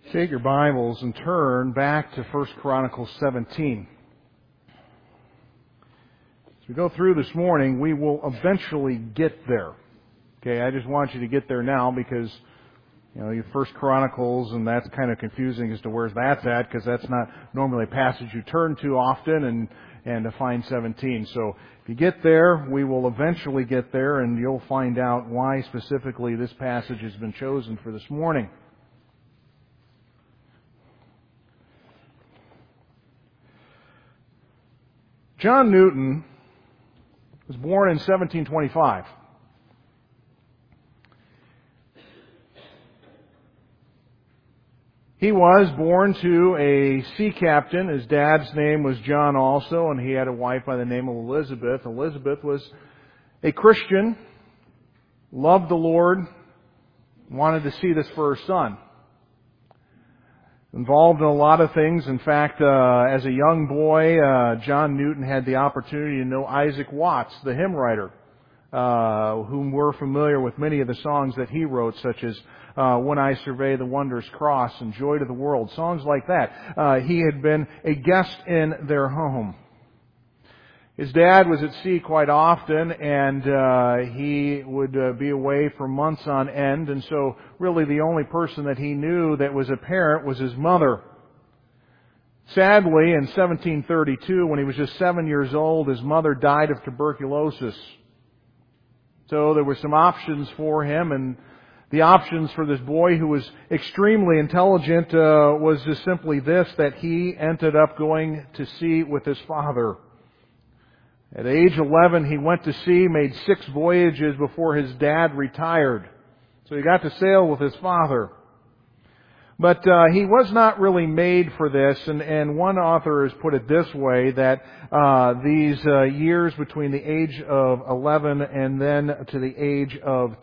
Take your Bibles and turn back to 1 Chronicles 17. As we go through this morning, we will eventually get there. Okay, I just want you to get there now because, your 1 Chronicles, and that's kind of confusing as to where that's at, because that's not normally a passage you turn to often, and to find 17. So if you get there, we will eventually get there, and you'll find out why specifically this passage has been chosen for this morning. John Newton was born in 1725. He was born to a sea captain. His dad's name was John also, and he had a wife by the name of Elizabeth. Elizabeth was a Christian, loved the Lord, wanted to see this for her son. Involved in a lot of things. In fact, as a young boy, John Newton had the opportunity to know Isaac Watts, the hymn writer, whom we're familiar with many of the songs that he wrote, such as When I Survey the Wondrous Cross and Joy to the World, songs like that. He had been a guest in their home. His dad was at sea quite often, and he would be away for months on end, and so really the only person that he knew that was a parent was his mother. Sadly, in 1732, when he was just 7 years old, his mother died of tuberculosis. So there were some options for him, and the options for this boy, who was extremely intelligent, was just simply this, that he ended up going to sea with his father. At age 11, he went to sea, made 6 voyages before his dad retired. So he got to sail with his father. But he was not really made for this, and one author has put it this way, that these years between the age of 11 and then to the age of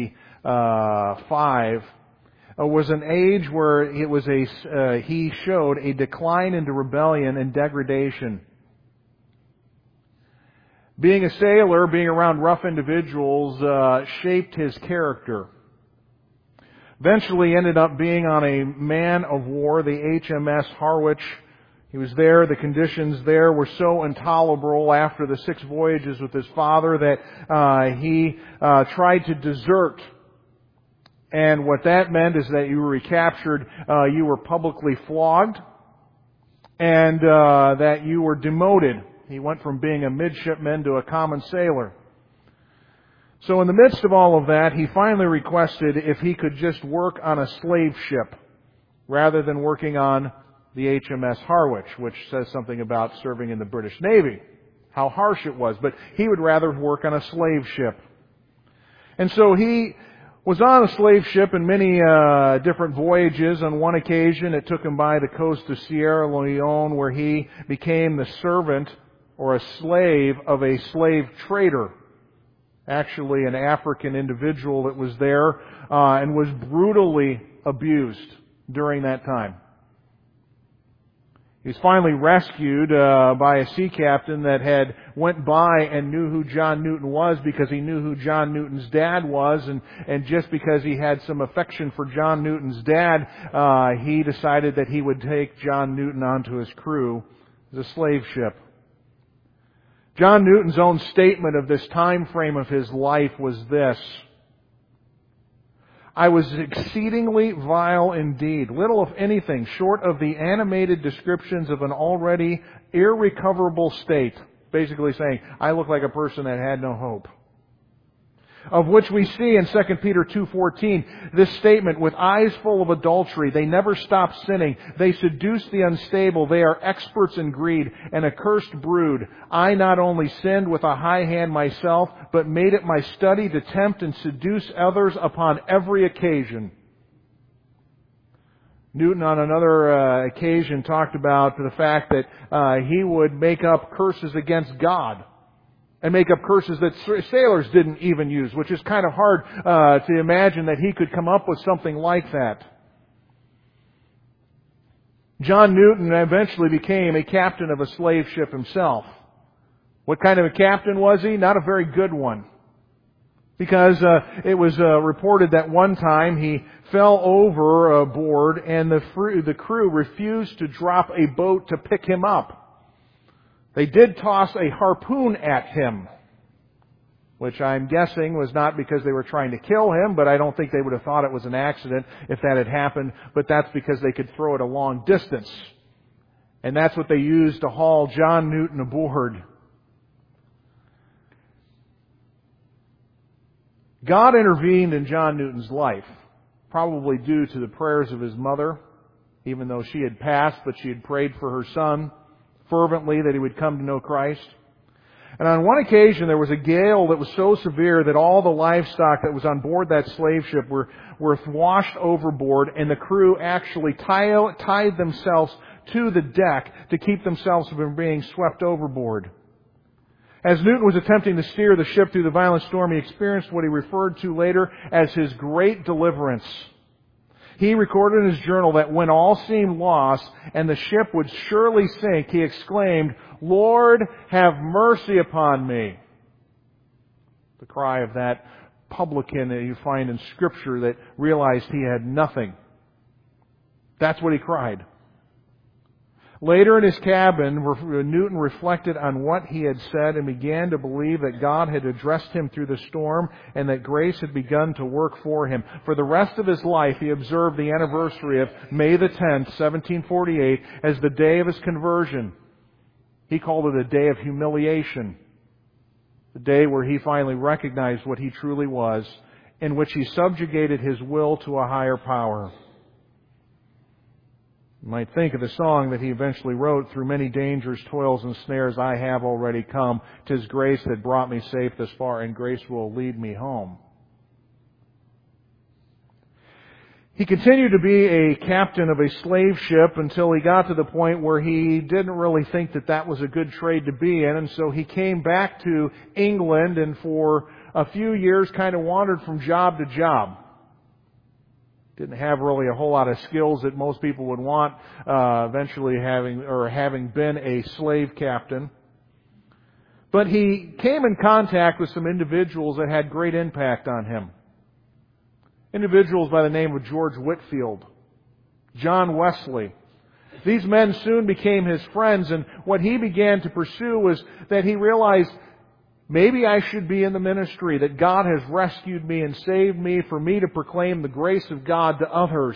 25 was an age where it was he showed a decline into rebellion and degradation. Being a sailor, being around rough individuals, shaped his character. Eventually ended up being on a man of war, the HMS Harwich. He was there. The conditions there were so intolerable after the 6 voyages with his father that he tried to desert. And what that meant is that you were recaptured, you were publicly flogged, and that you were demoted. He went from being a midshipman to a common sailor. So in the midst of all of that, he finally requested if he could just work on a slave ship rather than working on the HMS Harwich, which says something about serving in the British Navy, how harsh it was. But he would rather work on a slave ship. And so he was on a slave ship in many different voyages. On one occasion, it took him by the coast of Sierra Leone, where he became the servant or a slave of a slave trader. Actually, an African individual that was there and was brutally abused during that time. He was finally rescued by a sea captain that had went by and knew who John Newton was, because he knew who John Newton's dad was, and just because he had some affection for John Newton's dad, he decided that he would take John Newton onto his crew as a slave ship. John Newton's own statement of this time frame of his life was this: I was exceedingly vile indeed, little if anything short of the animated descriptions of an already irrecoverable state. Basically saying, I look like a person that had no hope. Of which we see in 2 Peter 2:14, this statement, with eyes full of adultery, they never stop sinning. They seduce the unstable. They are experts in greed, an accursed brood. I not only sinned with a high hand myself, but made it my study to tempt and seduce others upon every occasion. Newton on another occasion talked about the fact that he would make up curses against God. And make up curses that sailors didn't even use, which is kind of hard to imagine that he could come up with something like that. John Newton eventually became a captain of a slave ship himself. What kind of a captain was he? Not a very good one. Because it was reported that one time he fell overboard and the crew refused to drop a boat to pick him up. They did toss a harpoon at him, which I'm guessing was not because they were trying to kill him, but I don't think they would have thought it was an accident if that had happened, but that's because they could throw it a long distance. And that's what they used to haul John Newton aboard. God intervened in John Newton's life, probably due to the prayers of his mother, even though she had passed, but she had prayed for her son fervently that he would come to know Christ. And on one occasion, there was a gale that was so severe that all the livestock that was on board that slave ship were washed overboard, and the crew actually tied themselves to the deck to keep themselves from being swept overboard. As Newton was attempting to steer the ship through the violent storm, he experienced what he referred to later as his great deliverance. He recorded in his journal that when all seemed lost and the ship would surely sink, he exclaimed, "Lord, have mercy upon me." The cry of that publican that you find in Scripture that realized he had nothing. That's what he cried. Later in his cabin, Newton reflected on what he had said and began to believe that God had addressed him through the storm and that grace had begun to work for him. For the rest of his life, he observed the anniversary of May the 10th, 1748, as the day of his conversion. He called it a day of humiliation, the day where he finally recognized what he truly was, in which he subjugated his will to a higher power. You might think of the song that he eventually wrote, "Through many dangers, toils, and snares I have already come. 'Tis grace that brought me safe this far, and grace will lead me home." He continued to be a captain of a slave ship until he got to the point where he didn't really think that that was a good trade to be in, and so he came back to England and for a few years kind of wandered from job to job. Didn't have really a whole lot of skills that most people would want, eventually having been a slave captain. But he came in contact with some individuals that had great impact on him. Individuals by the name of George Whitefield, John Wesley. These men soon became his friends, and what he began to pursue was that he realized, maybe I should be in the ministry, that God has rescued me and saved me for me to proclaim the grace of God to others.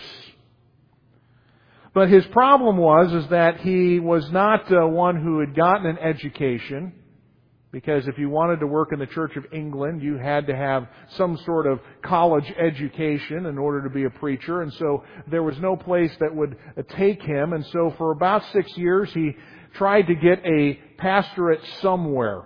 But his problem was that he was not one who had gotten an education, because if you wanted to work in the Church of England, you had to have some sort of college education in order to be a preacher, and so there was no place that would take him. And so for about 6 years, he tried to get a pastorate somewhere.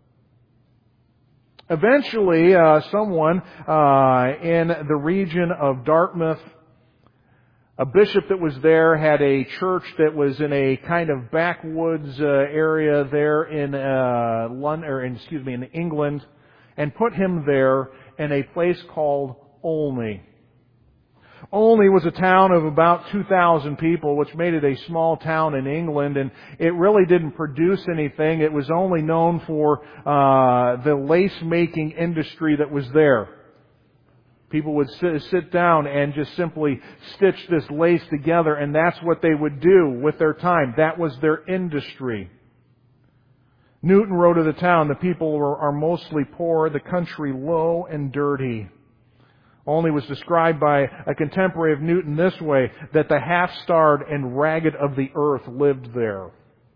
Eventually, someone in the region of Dartmouth, a bishop that was there, had a church that was in a kind of backwoods area there in in England, and put him there in a place called Olney. Olney was a town of about 2,000 people, which made it a small town in England, and it really didn't produce anything. It was only known for the lace-making industry that was there. People would sit down and just simply stitch this lace together, and that's what they would do with their time. That was their industry. Newton wrote of the town, "The people are mostly poor, the country low and dirty." Olney was described by a contemporary of Newton this way, that the half-starved and ragged of the earth lived there.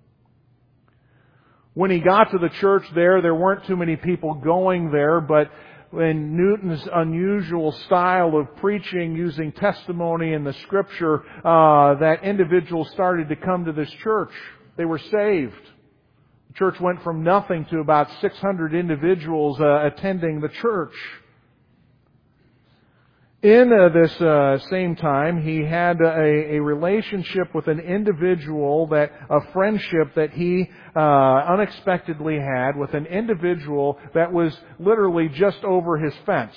When he got to the church there weren't too many people going there, but in Newton's unusual style of preaching using testimony in the Scripture, that individuals started to come to this church. They were saved. The church went from nothing to about 600 individuals attending the church. In this same time, he had a relationship with an individual, a friendship that he unexpectedly had with an individual that was literally just over his fence.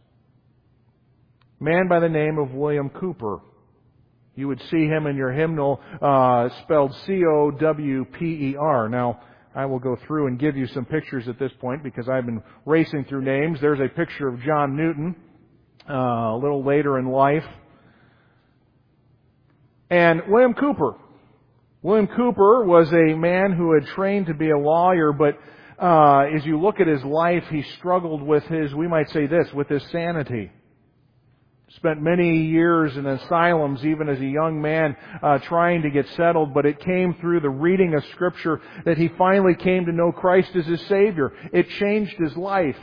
A man by the name of William Cowper. You would see him in your hymnal spelled C-O-W-P-E-R. Now, I will go through and give you some pictures at this point because I've been racing through names. There's a picture of John Newton, a little later in life. And William Cowper. William Cowper was a man who had trained to be a lawyer, but as you look at his life, he struggled with we might say this, with his sanity. Spent many years in asylums, even as a young man, trying to get settled, but it came through the reading of Scripture that he finally came to know Christ as his Savior. It changed his life.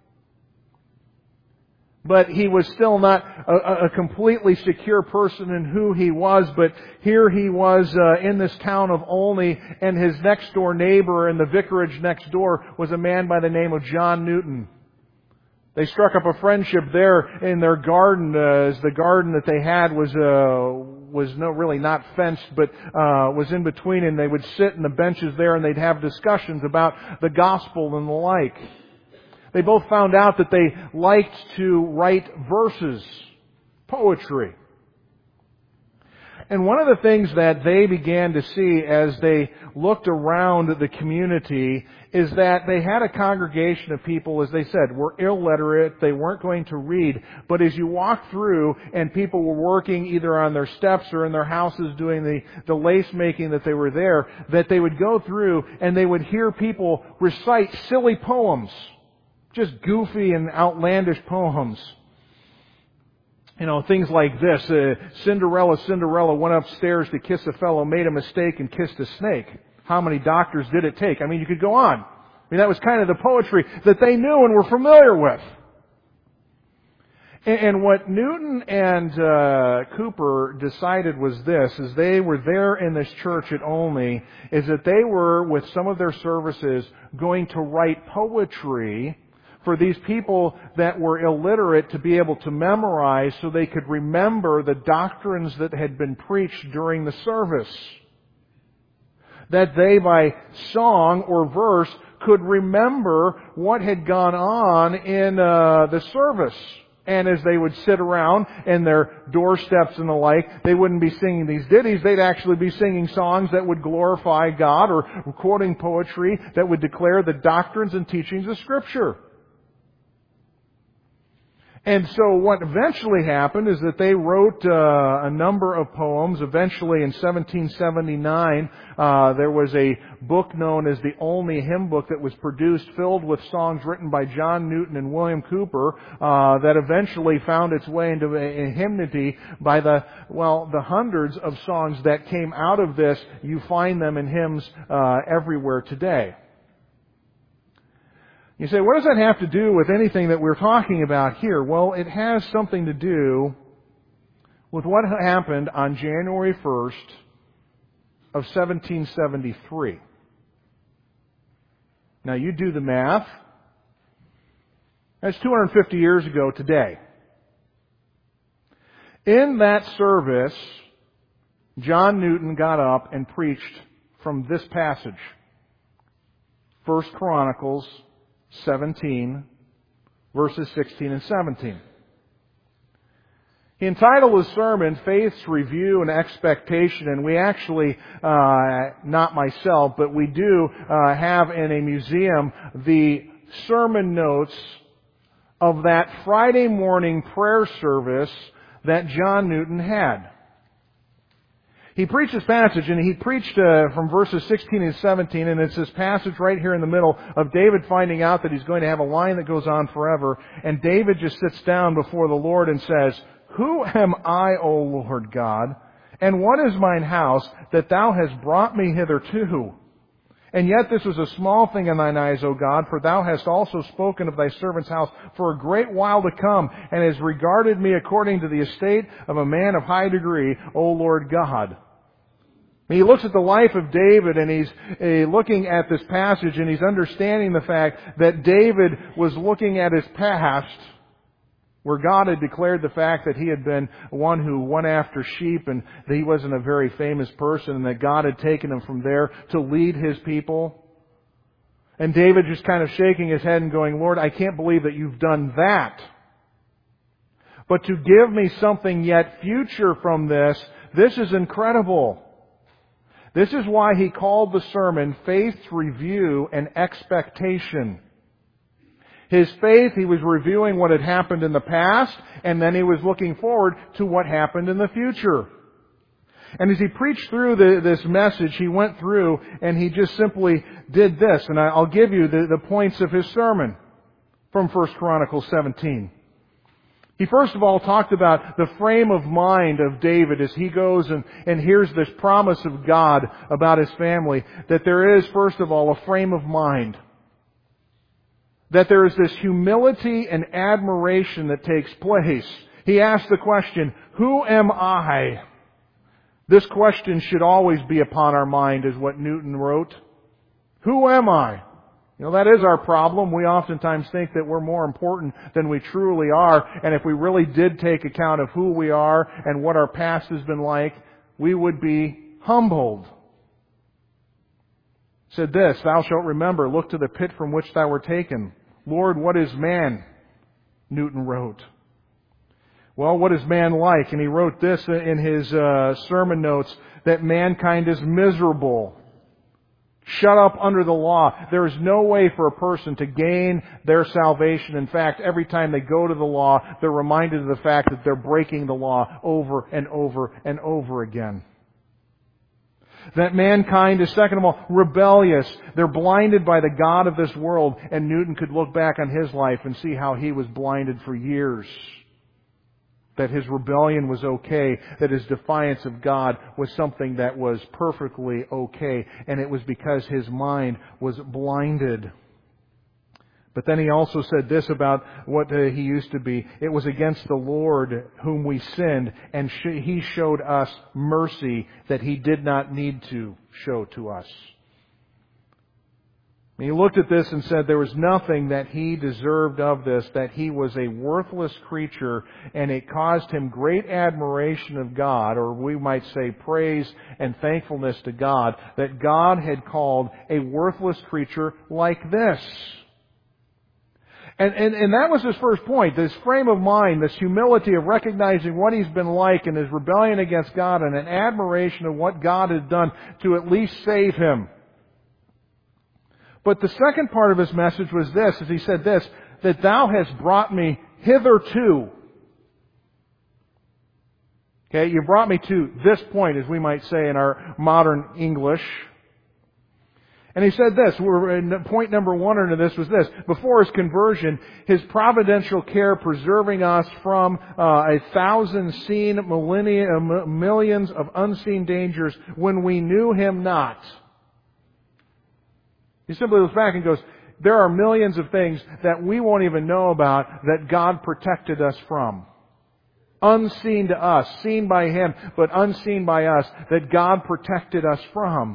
But he was still not a completely secure person in who he was, but here he was in this town of Olney, and his next door neighbor in the vicarage next door was a man by the name of John Newton. They struck up a friendship there in their garden, as the garden that they had was really not fenced, but was in between, and they would sit in the benches there and they'd have discussions about the gospel and the like. They both found out that they liked to write verses, poetry. And one of the things that they began to see as they looked around the community is that they had a congregation of people, as they said, were illiterate, they weren't going to read. But as you walked through and people were working either on their steps or in their houses doing the lace making that they were there, that they would go through and they would hear people recite silly poems, just goofy and outlandish poems. You know, things like this. Cinderella went upstairs to kiss a fellow, made a mistake and kissed a snake. How many doctors did it take? I mean, you could go on. I mean, that was kind of the poetry that they knew and were familiar with. And what Newton and Cowper decided was this, as they were there in this church at Olney, is that they were, with some of their services, going to write poetry for these people that were illiterate to be able to memorize so they could remember the doctrines that had been preached during the service. That they, by song or verse, could remember what had gone on in the service. And as they would sit around in their doorsteps and the like, they wouldn't be singing these ditties. They'd actually be singing songs that would glorify God or quoting poetry that would declare the doctrines and teachings of Scripture. And so what eventually happened is that they wrote a number of poems. Eventually in 1779, there was a book known as the Olney Hymn Book that was produced, filled with songs written by John Newton and William Cowper, that eventually found its way into a hymnody by the hundreds of songs that came out of this. You find them in hymns everywhere today. You say, what does that have to do with anything that we're talking about here? Well, it has something to do with what happened on January 1st of 1773. Now, you do the math. That's 250 years ago today. In that service, John Newton got up and preached from this passage. 1 Chronicles 17, verses 16 and 17. He entitled his sermon, Faith's Review and Expectation, and we actually, not myself, but we do have in a museum the sermon notes of that Friday morning prayer service that John Newton had. He preached this passage, and he preached from verses 16 and 17, and it's this passage right here in the middle of David finding out that he's going to have a line that goes on forever, and David just sits down before the Lord and says, Who am I, O Lord God, and what is mine house that thou hast brought me hitherto? And yet this is a small thing in thine eyes, O God, for thou hast also spoken of thy servant's house for a great while to come, and hast regarded me according to the estate of a man of high degree, O Lord God. And he looks at the life of David, and he's looking at this passage, and he's understanding the fact that David was looking at his past, where God had declared the fact that he had been one who went after sheep and that he wasn't a very famous person and that God had taken him from there to lead His people. And David just kind of shaking his head and going, Lord, I can't believe that you've done that. But to give me something yet future from this is incredible. This is why he called the sermon Faith's Review and Expectation. His faith, he was reviewing what had happened in the past, and then he was looking forward to what happened in the future. And as he preached through this message, he went through and he just simply did this. And I'll give you the points of his sermon from 1 Chronicles 17. He first of all talked about the frame of mind of David as he goes and hears this promise of God about his family, that there is, first of all, a frame of mind. That there is this humility and admiration that takes place. He asked the question, who am I? This question should always be upon our mind, is what Newton wrote. Who am I? You know, that is our problem. We oftentimes think that we're more important than we truly are. And if we really did take account of who we are and what our past has been like, we would be humbled. Said this, thou shalt remember, look to the pit from which thou wert taken. Lord, what is man? Newton wrote. Well, what is man like? And he wrote this in his sermon notes, that mankind is miserable. Shut up under the law. There is no way for a person to gain their salvation. In fact, every time they go to the law, they're reminded of the fact that they're breaking the law over and over and over again. That mankind is, second of all, rebellious. They're blinded by the God of this world. And Newton could look back on his life and see how he was blinded for years. That his rebellion was okay, that his defiance of God was something that was perfectly okay, and it was because his mind was blinded. But then he also said this about what he used to be. It was against the Lord whom we sinned, and He showed us mercy that He did not need to show to us. And he looked at this and said there was nothing that he deserved of this, that he was a worthless creature, and it caused him great admiration of God, or we might say praise and thankfulness to God, that God had called a worthless creature like this. And that was his first point, this frame of mind, this humility of recognizing what he's been like and his rebellion against God, and an admiration of what God had done to at least save him. But the second part of his message was this, as he said this, that thou hast brought me hitherto. Okay, you brought me to this point, as we might say in our modern English. And he said this, point number one under this was this, before his conversion, his providential care preserving us from 1,000 seen millions of unseen dangers when we knew Him not. He simply looks back and goes, there are millions of things that we won't even know about that God protected us from. Unseen to us, seen by Him, but unseen by us, that God protected us from.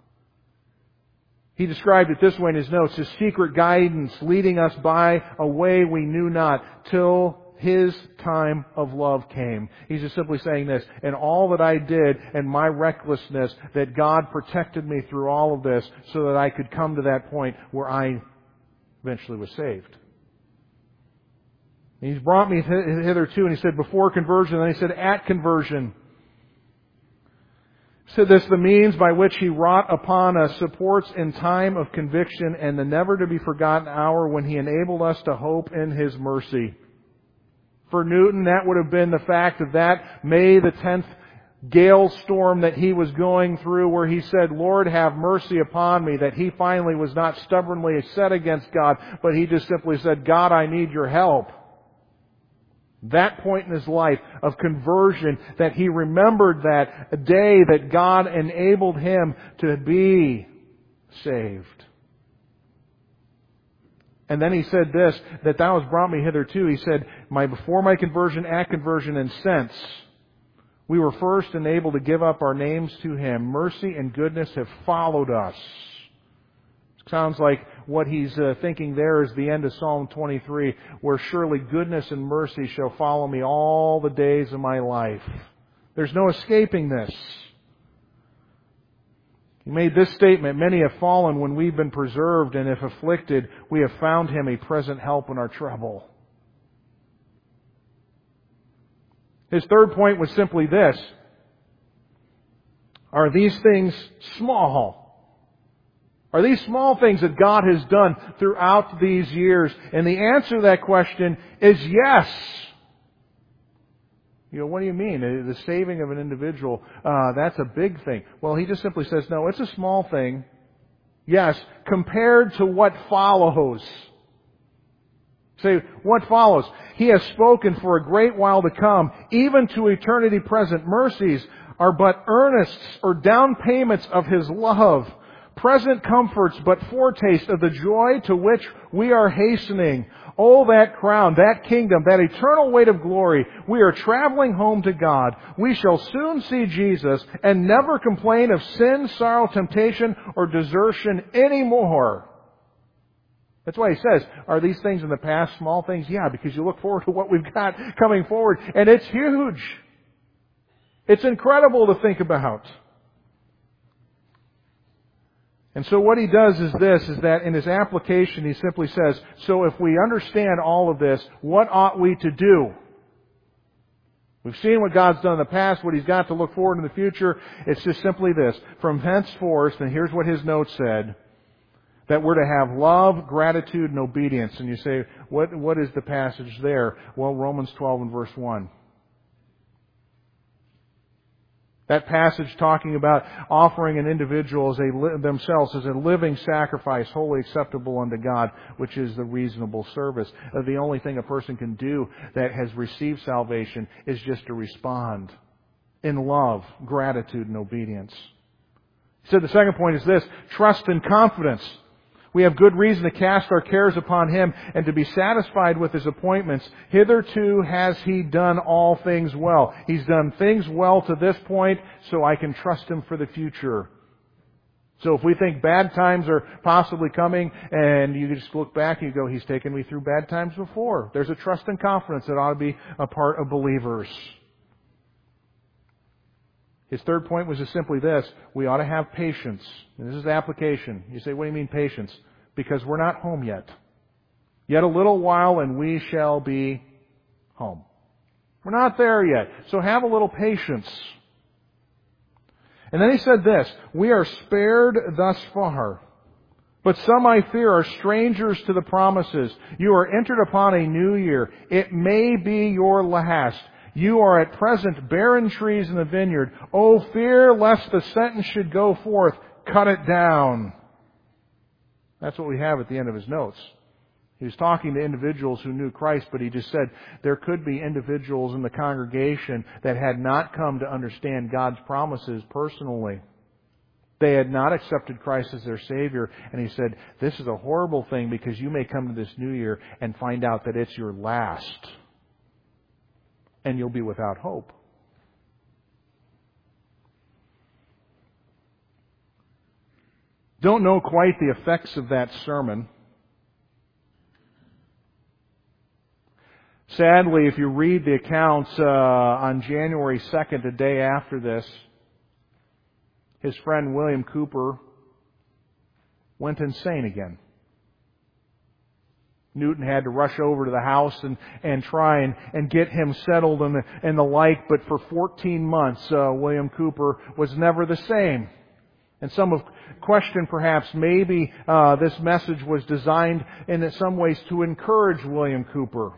He described it this way in his notes, His secret guidance leading us by a way we knew not till His time of love came. He's just simply saying this, and all that I did and my recklessness, that God protected me through all of this so that I could come to that point where I eventually was saved. And He's brought me hitherto, and he said before conversion, and then he said at conversion. He said this, the means by which He wrought upon us supports in time of conviction and the never to be forgotten hour when He enabled us to hope in His mercy. For Newton, that would have been the fact of that May the 10th gale storm that he was going through, where he said, Lord, have mercy upon me, that he finally was not stubbornly set against God, but he just simply said, God, I need your help. That point in his life of conversion, that he remembered that day that God enabled him to be saved. And then he said this, that thou hast brought me hitherto. He said, before my conversion, at conversion, and since we were first enabled to give up our names to Him, mercy and goodness have followed us. Sounds like what he's thinking there is the end of Psalm 23, where surely goodness and mercy shall follow me all the days of my life. There's no escaping this. He made this statement, many have fallen when we've been preserved, and if afflicted, we have found Him a present help in our trouble. His third point was simply this. Are these things small? Are these small things that God has done throughout these years? And the answer to that question is yes. What do you mean? The saving of an individual, that's a big thing. Well, he just simply says, no, it's a small thing. Yes, compared to what follows. Say, what follows? He has spoken for a great while to come, even to eternity present. Mercies are but earnests or down payments of His love. Present comforts but foretaste of the joy to which we are hastening. Oh, that crown, that kingdom, that eternal weight of glory. We are traveling home to God. We shall soon see Jesus and never complain of sin, sorrow, temptation, or desertion anymore. That's why he says, are these things in the past small things? Yeah, because you look forward to what we've got coming forward, and it's huge. It's incredible to think about. And so what he does is that in his application he simply says, so if we understand all of this, what ought we to do? We've seen what God's done in the past, what He's got to look forward in the future. It's just simply this. From henceforth, and here's what his note said, that we're to have love, gratitude, and obedience. And you say, what is the passage there? Well, Romans 12 and verse 1. That passage talking about offering an individual themselves as a living sacrifice, wholly acceptable unto God, which is the reasonable service. The only thing a person can do that has received salvation is just to respond in love, gratitude, and obedience. He said the second point is this, trust and confidence. We have good reason to cast our cares upon Him and to be satisfied with His appointments. Hitherto has He done all things well. He's done things well to this point, so I can trust Him for the future. So if we think bad times are possibly coming, and you just look back and you go, He's taken me through bad times before. There's a trust and confidence that ought to be a part of believers. His third point was just simply this. We ought to have patience. And this is the application. You say, what do you mean patience? Because we're not home yet. Yet a little while and we shall be home. We're not there yet. So have a little patience. And then he said this. We are spared thus far. But some, I fear, are strangers to the promises. You are entered upon a new year. It may be your last. You are at present barren trees in the vineyard. Oh, fear lest the sentence should go forth. Cut it down. That's what we have at the end of his notes. He was talking to individuals who knew Christ, but he just said there could be individuals in the congregation that had not come to understand God's promises personally. They had not accepted Christ as their Savior. And he said, this is a horrible thing because you may come to this new year and find out that it's your last. And you'll be without hope. Don't know quite the effects of that sermon. Sadly, if you read the accounts on January 2nd, the day after this, his friend William Cooper went insane again. Newton had to rush over to the house and try and get him settled and the like, but for 14 months, William Cooper was never the same. And some have questioned perhaps maybe this message was designed in some ways to encourage William Cooper.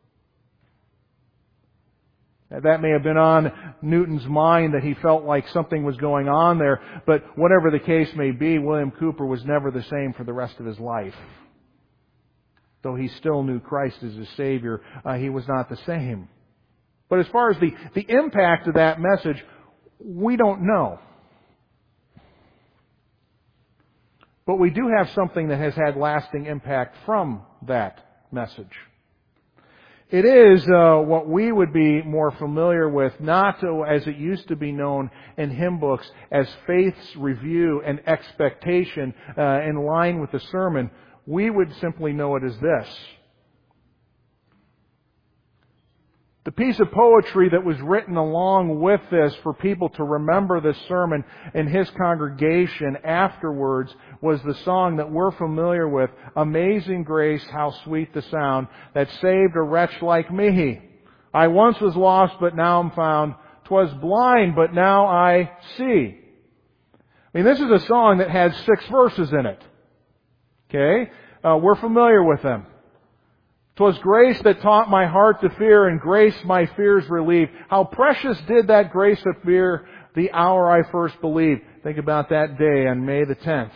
That may have been on Newton's mind, that he felt like something was going on there, but whatever the case may be, William Cooper was never the same for the rest of his life. Though he still knew Christ as his Savior, he was not the same. But as far as the impact of that message, we don't know. But we do have something that has had lasting impact from that message. It is what we would be more familiar with, not as it used to be known in hymn books, as faith's review and expectation in line with the sermon. We would simply know it as this. The piece of poetry that was written along with this for people to remember this sermon in his congregation afterwards was the song that we're familiar with, Amazing Grace, how sweet the sound that saved a wretch like me. I once was lost, but now I'm found. 'Twas blind, but now I see. I mean, this is a song that has 6 verses in it. Okay? We're familiar with them. 'Twas grace that taught my heart to fear, and grace my fears relieved. How precious did that grace appear the hour I first believed. Think about that day on May the 10th,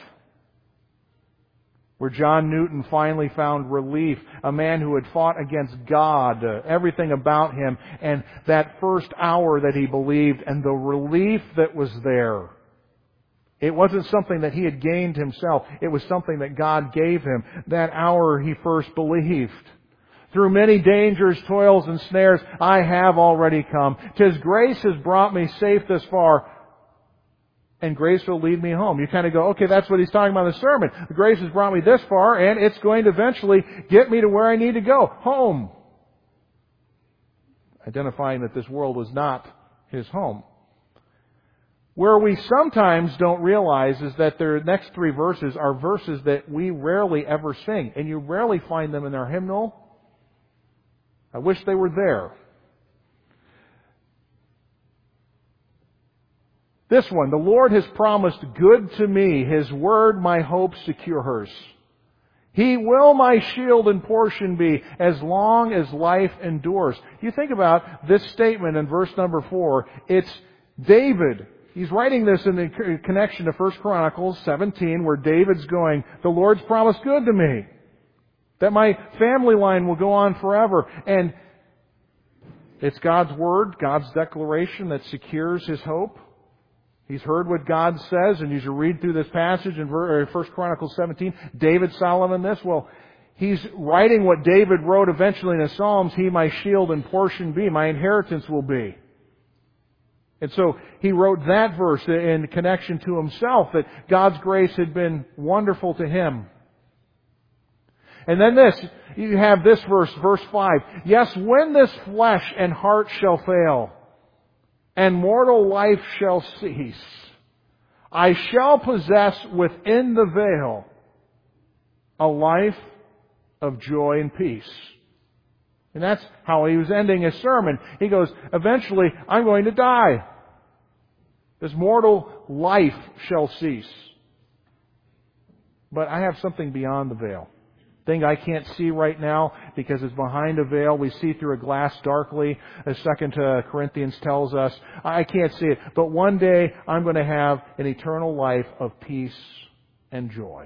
where John Newton finally found relief. A man who had fought against God, everything about him, and that first hour that he believed, and the relief that was there. It wasn't something that he had gained himself. It was something that God gave him. That hour he first believed. Through many dangers, toils, and snares, I have already come. 'Tis grace has brought me safe this far, and grace will lead me home. You kind of go, okay, that's what he's talking about in the sermon. The grace has brought me this far, and it's going to eventually get me to where I need to go, home. Identifying that this world is not his home. Where we sometimes don't realize is that the next 3 verses are verses that we rarely ever sing, and you rarely find them in our hymnal. I wish they were there. This one, the Lord has promised good to me. His word my hope secures. He will my shield and portion be as long as life endures. You think about this statement in verse number 4. It's David. He's writing this in the connection to 1 Chronicles 17, where David's going, the Lord's promised good to me. That my family line will go on forever. And it's God's word, God's declaration that secures his hope. He's heard what God says, and as you read through this passage in 1 Chronicles 17, David, Solomon, this, well, he's writing what David wrote eventually in the Psalms, He my shield and portion be, my inheritance will be. And so he wrote that verse in connection to himself, that God's grace had been wonderful to him. And then you have this verse 5. Yes, when this flesh and heart shall fail, and mortal life shall cease, I shall possess within the veil a life of joy and peace. And that's how he was ending his sermon. He goes, eventually, I'm going to die. This mortal life shall cease. But I have something beyond the veil. Thing I can't see right now because it's behind a veil. We see through a glass darkly, as 2 Corinthians tells us. I can't see it. But one day I'm going to have an eternal life of peace and joy.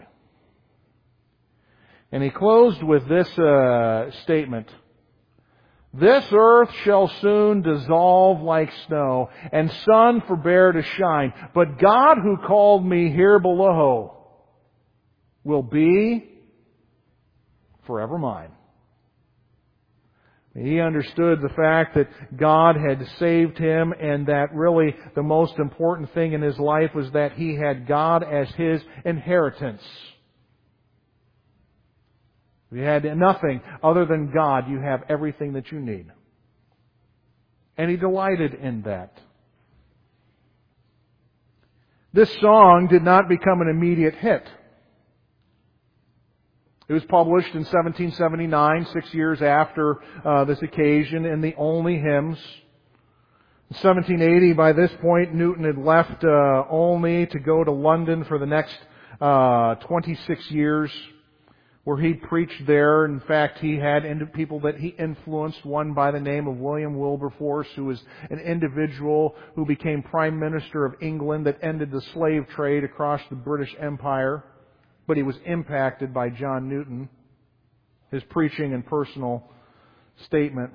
And he closed with this statement. This earth shall soon dissolve like snow, and sun forbear to shine. But God who called me here below will be forever mine. He understood the fact that God had saved him, and that really the most important thing in his life was that he had God as his inheritance. If you had nothing other than God, you have everything that you need. And he delighted in that. This song did not become an immediate hit. It was published in 1779, 6 years after this occasion, in the Olney Hymns. In 1780, by this point, Newton had left Olney to go to London for the next 26 years, where he preached there. In fact, he had people that he influenced, one by the name of William Wilberforce, who was an individual who became Prime Minister of England that ended the slave trade across the British Empire. But he was impacted by John Newton, his preaching and personal statement.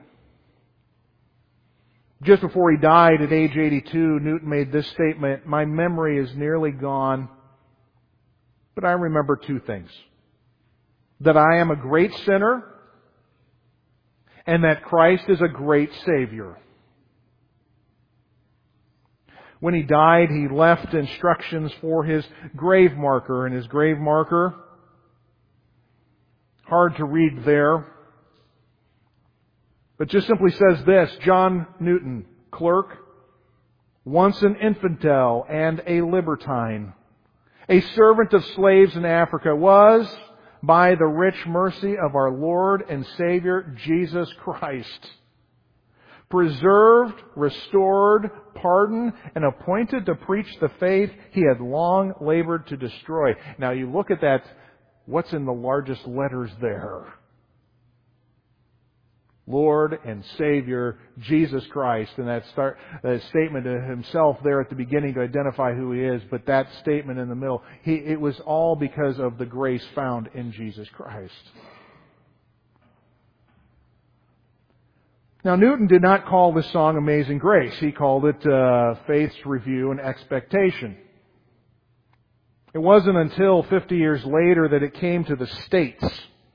Just before he died at age 82, Newton made this statement, "My memory is nearly gone, but I remember 2 things. That I am a great sinner, and that Christ is a great Savior." When he died, he left instructions for his grave marker. And his grave marker, hard to read there, but just simply says this: John Newton, clerk, once an infidel and a libertine, a servant of slaves in Africa, was, by the rich mercy of our Lord and Savior Jesus Christ, preserved, restored, pardoned, and appointed to preach the faith he had long labored to destroy. Now you look at that, what's in the largest letters there? Lord and Savior, Jesus Christ, and that statement of himself there at the beginning to identify who he is, but that statement in the middle, it was all because of the grace found in Jesus Christ. Now, Newton did not call this song Amazing Grace. He called it Faith's Review and Expectation. It wasn't until 50 years later that it came to the States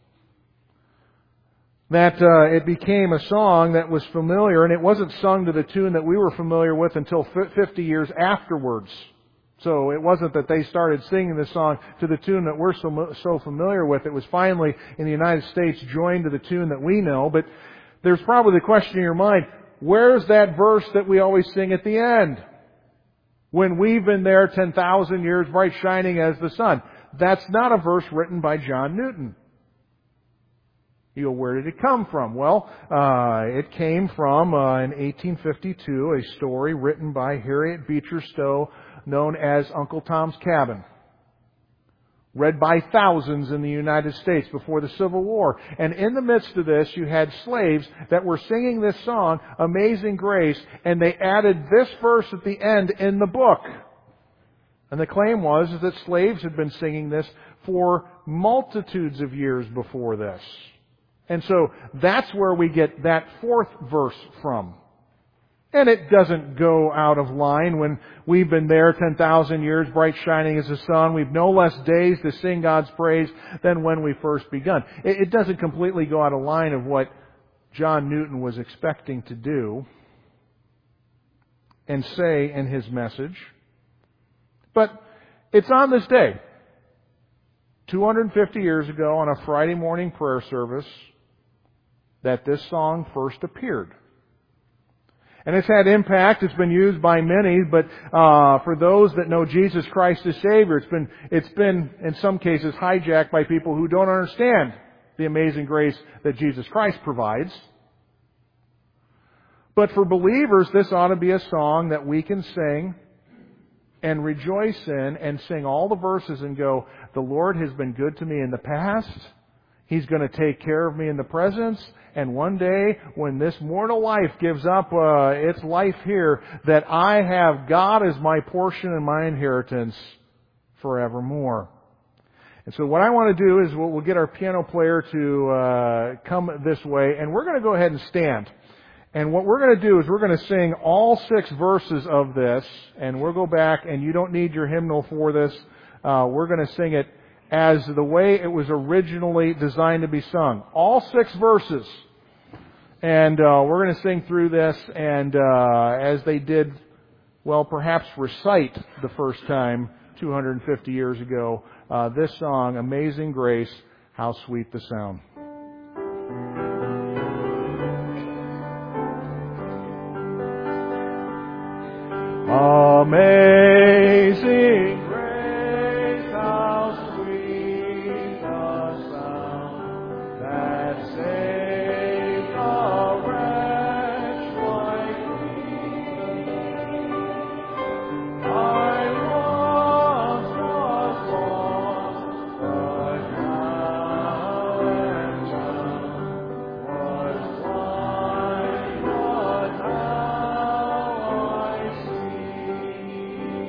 that it became a song that was familiar, and it wasn't sung to the tune that we were familiar with until 50 years afterwards. So it wasn't that they started singing this song to the tune that we're so familiar with. It was finally in the United States joined to the tune that we know. But there's probably the question in your mind, where's that verse that we always sing at the end? When we've been there 10,000 years, bright shining as the sun. That's not a verse written by John Newton. You go, where did it come from? Well, it came from, in 1852, a story written by Harriet Beecher Stowe known as Uncle Tom's Cabin. Read by thousands in the United States before the Civil War. And in the midst of this, you had slaves that were singing this song, Amazing Grace, and they added this verse at the end in the book. And the claim was that slaves had been singing this for multitudes of years before this. And so that's where we get that fourth verse from. And it doesn't go out of line when we've been there 10,000 years, bright shining as the sun. We've no less days to sing God's praise than when we first begun. It doesn't completely go out of line of what John Newton was expecting to do and say in his message. But it's on this day, 250 years ago on a Friday morning prayer service, that this song first appeared. And it's had impact. It's been used by many, but for those that know Jesus Christ as Savior, it's been in some cases hijacked by people who don't understand the amazing grace that Jesus Christ provides. But for believers, this ought to be a song that we can sing and rejoice in and sing all the verses and go, the Lord has been good to me in the past. He's going to take care of me in the present. And one day, when this mortal life gives up its life here, that I have God as my portion and my inheritance forevermore. And so what I want to do is we'll get our piano player to come this way, and we're going to go ahead and stand. And what we're going to do is we're going to sing all 6 verses of this, and we'll go back, and you don't need your hymnal for this. We're going to sing it as the way it was originally designed to be sung. All 6 verses. And we're going to sing through this, and as they did, well, perhaps recite the first time 250 years ago, this song, Amazing Grace, How Sweet the Sound. Amazing grace, how sweet the sound that saved a wretch like me. I once was lost, but now am found. Was blind, but now I see.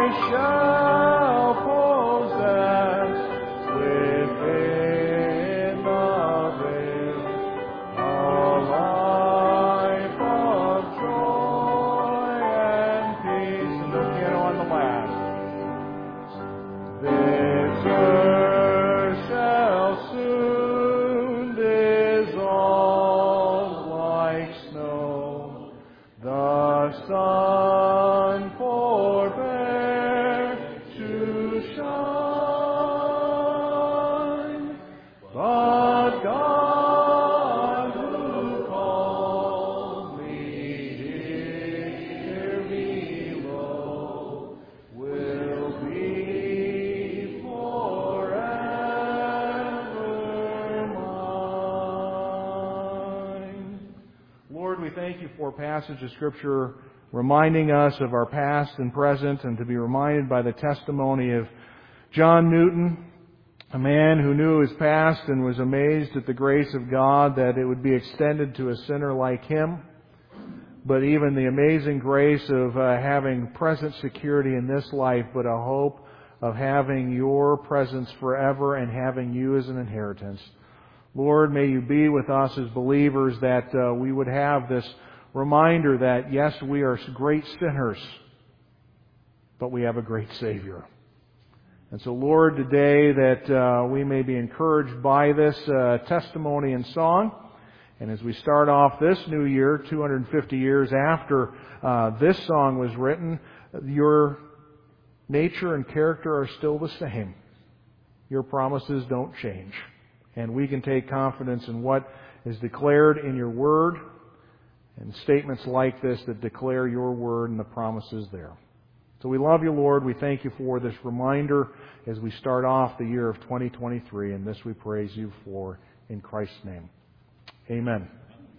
shall possess within the veil a life of joy and peace. And the piano on the last. This earth shall soon dissolve like snow. The sun forbear to shine, but God who called me here below will be forever mine. Lord, we thank you for a passage of Scripture reminding us of our past and present, and to be reminded by the testimony of John Newton, a man who knew his past and was amazed at the grace of God that it would be extended to a sinner like him. But even the amazing grace of having present security in this life, but a hope of having your presence forever and having you as an inheritance. Lord, may you be with us as believers, that we would have this reminder that, yes, we are great sinners, but we have a great Savior. And so, Lord, today that we may be encouraged by this testimony and song. And as we start off this new year, 250 years after this song was written, your nature and character are still the same. Your promises don't change. And we can take confidence in what is declared in your word, and statements like this that declare your word and the promises there. So we love you, Lord. We thank you for this reminder as we start off the year of 2023, and this we praise you for in Christ's name. Amen.